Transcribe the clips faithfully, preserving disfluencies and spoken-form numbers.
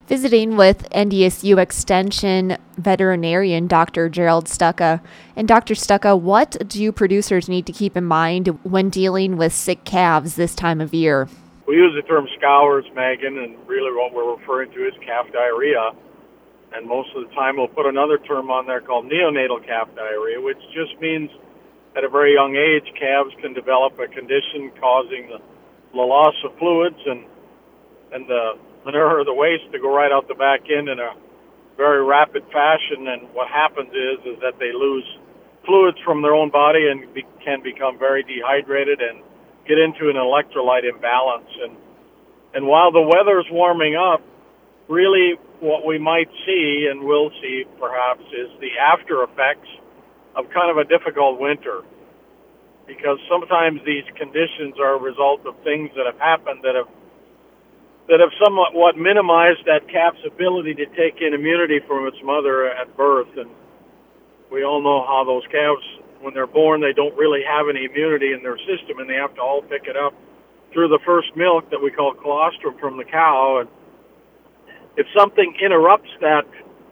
visiting with N D S U Extension veterinarian Doctor Gerald Stucca. And Doctor Stucca, what do producers need to keep in mind when dealing with sick calves this time of year? We use the term scours, Megan, and really what we're referring to is calf diarrhea. And most of the time we'll put another term on there called neonatal calf diarrhea, which just means at a very young age, calves can develop a condition causing the, the loss of fluids and and the manure or the waste to go right out the back end in a very rapid fashion. And what happens is is that they lose fluids from their own body and be, can become very dehydrated and get into an electrolyte imbalance. And and while the weather's warming up, really what we might see and will see perhaps is the after effects of kind of a difficult winter, because sometimes these conditions are a result of things that have happened that have that have somewhat what minimized that calf's ability to take in immunity from its mother at birth. And we all know how those calves, when they're born, they don't really have any immunity in their system, and they have to all pick it up through the first milk that we call colostrum from the cow. And if something interrupts that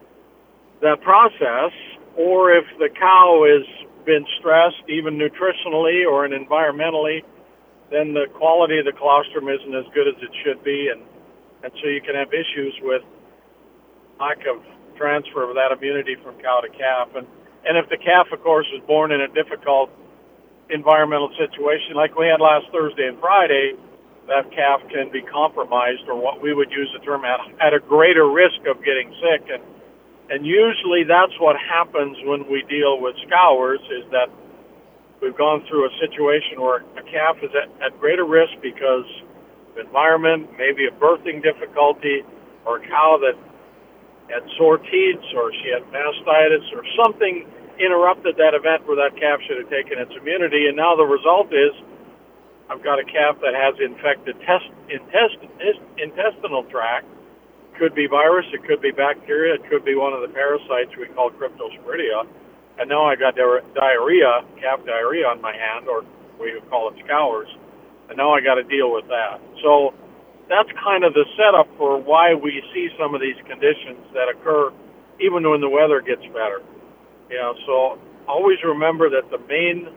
that process, or if the cow has been stressed, even nutritionally or environmentally, then the quality of the colostrum isn't as good as it should be, and, and so you can have issues with lack of transfer of that immunity from cow to calf. And, and if the calf, of course, is born in a difficult environmental situation like we had last Thursday and Friday, that calf can be compromised, or what we would use the term at, at a greater risk of getting sick. And And usually that's what happens when we deal with scours, is that we've gone through a situation where a calf is at, at greater risk because of environment, maybe a birthing difficulty, or a cow that had sore teats, or she had mastitis, or something interrupted that event where that calf should have taken its immunity. And now the result is I've got a calf that has infected test, intest, intestinal tract. Could be virus, it could be bacteria, it could be one of the parasites we call Cryptosporidia. And now I got di- diarrhea, calf diarrhea on my hand, or we would call it scours. And now I got to deal with that. So that's kind of the setup for why we see some of these conditions that occur even when the weather gets better. You know, so always remember that the main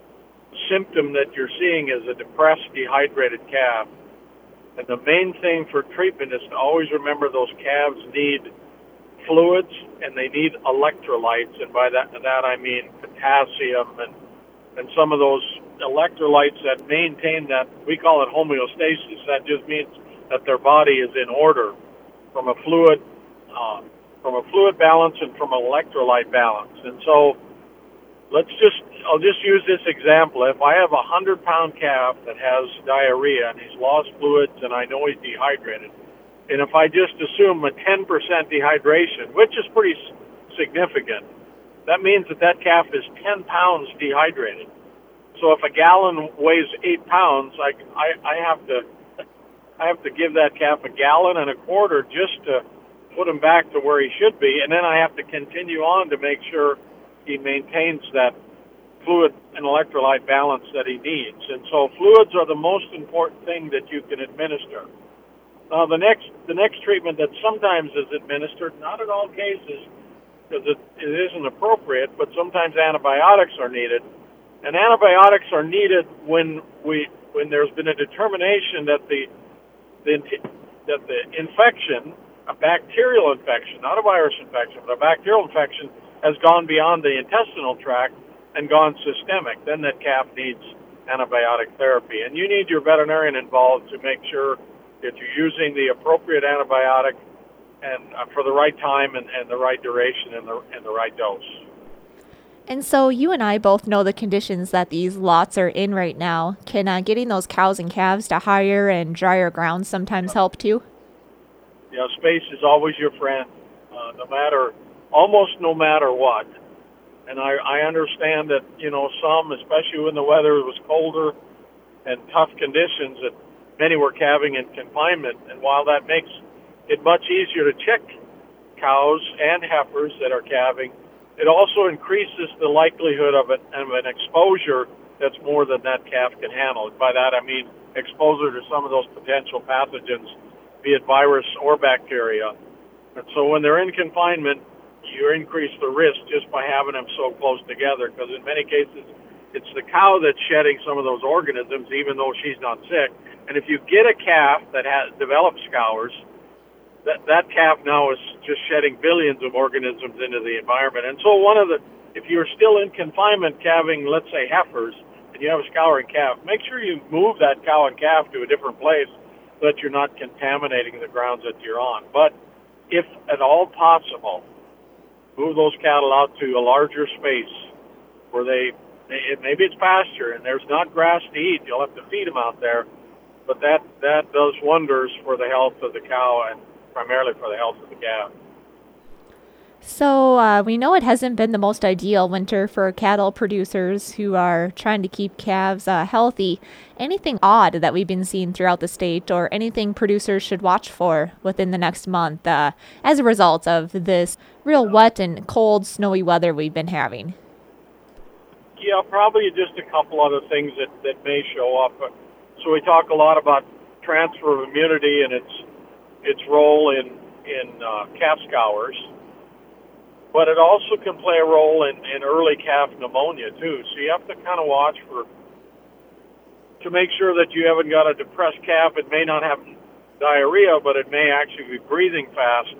symptom that you're seeing is a depressed, dehydrated calf. And the main thing for treatment is to always remember those calves need fluids and they need electrolytes. And by that, that I mean potassium and, and some of those electrolytes that maintain that, we call it homeostasis. That just means that their body is in order from a fluid, uh, from a fluid balance and from an electrolyte balance. And so let's just, I'll just use this example. If I have a hundred-pound calf that has diarrhea and he's lost fluids and I know he's dehydrated, and if I just assume a ten percent dehydration, which is pretty significant, that means that that calf is ten pounds dehydrated. So if a gallon weighs eight pounds, I, I, I have to I have to give that calf a gallon and a quarter just to put him back to where he should be, and then I have to continue on to make sure he maintains that fluid and electrolyte balance that he needs. And so fluids are the most important thing that you can administer. Now the next the next treatment that sometimes is administered, not in all cases because it, it isn't appropriate, but sometimes antibiotics are needed. And antibiotics are needed when we when there's been a determination that the, the that the infection, a bacterial infection, not a virus infection, but a bacterial infection, has gone beyond the intestinal tract and gone systemic. Then that calf needs antibiotic therapy. And you need your veterinarian involved to make sure that you're using the appropriate antibiotic and uh, for the right time and, and the right duration and the, and the right dose. And so you and I both know the conditions that these lots are in right now. Can uh, getting those cows and calves to higher and drier ground sometimes help too? Yeah, space is always your friend, uh, no matter, almost no matter what. And I, I understand that, you know, some, especially when the weather was colder and tough conditions, that many were calving in confinement. And while that makes it much easier to check cows and heifers that are calving, it also increases the likelihood of, it, of an exposure that's more than that calf can handle. By that I mean exposure to some of those potential pathogens, be it virus or bacteria. And so when they're in confinement, you increase the risk just by having them so close together, because in many cases, it's the cow that's shedding some of those organisms, even though she's not sick. And if you get a calf that has developed scours, that that calf now is just shedding billions of organisms into the environment. And so one of the, if you're still in confinement calving, let's say heifers, and you have a scouring calf, make sure you move that cow and calf to a different place so that you're not contaminating the grounds that you're on. But if at all possible, move those cattle out to a larger space where they, they maybe it's pasture and there's not grass to eat. You'll have to feed them out there, but that that does wonders for the health of the cow and primarily for the health of the calf. So uh, we know it hasn't been the most ideal winter for cattle producers who are trying to keep calves uh, healthy. Anything odd that we've been seeing throughout the state, or anything producers should watch for within the next month uh, as a result of this real wet and cold, snowy weather we've been having? Yeah, probably just a couple other things that, that may show up. So we talk a lot about transfer of immunity and its its role in, in uh, calf scours. But it also can play a role in, in early calf pneumonia, too. So you have to kind of watch for, to make sure that you haven't got a depressed calf. It may not have diarrhea, but it may actually be breathing fast.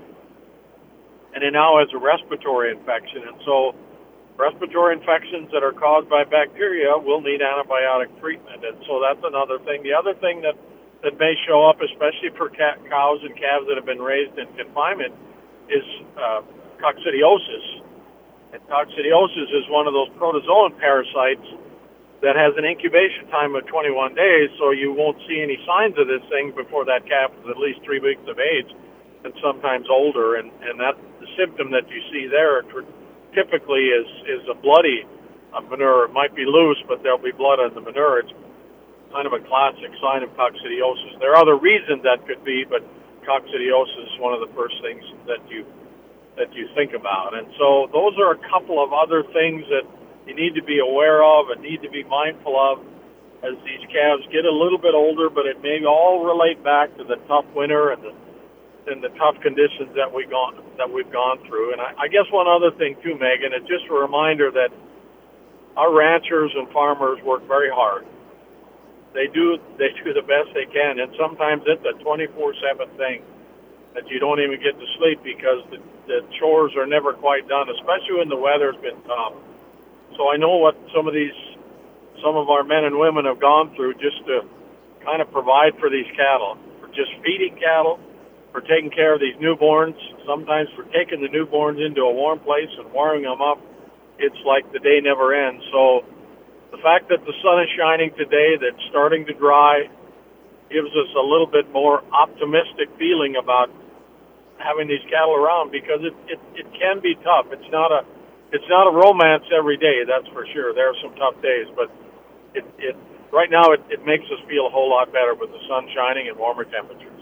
And it now has a respiratory infection. And so respiratory infections that are caused by bacteria will need antibiotic treatment. And so that's another thing. The other thing that, that may show up, especially for cat, cows and calves that have been raised in confinement, is uh, coccidiosis. And coccidiosis is one of those protozoan parasites that has an incubation time of twenty-one days, so you won't see any signs of this thing before that calf is at least three weeks of age and sometimes older. And, and that the symptom that you see there typically is, is a bloody uh, manure. It might be loose, but there'll be blood on the manure. It's kind of a classic sign of coccidiosis. There are other reasons that could be, but coccidiosis is one of the first things that you that you think about. And so those are a couple of other things that you need to be aware of and need to be mindful of as these calves get a little bit older, but it may all relate back to the tough winter and the and the tough conditions that we gone that we've gone through. And I, I guess one other thing too, Megan, it's just a reminder that our ranchers and farmers work very hard. They do they do the best they can, and sometimes it's a twenty-four seven thing that you don't even get to sleep because the, the chores are never quite done, especially when the weather's been tough. So I know what some of these, some of our men and women have gone through just to kind of provide for these cattle, for just feeding cattle, for taking care of these newborns, sometimes for taking the newborns into a warm place and warming them up. It's like the day never ends. So the fact that the sun is shining today, that it's starting to dry, gives us a little bit more optimistic feeling about having these cattle around, because it, it, it can be tough. It's not a it's not a romance every day, that's for sure. There are some tough days, but it, it right now it, it makes us feel a whole lot better with the sun shining and warmer temperatures.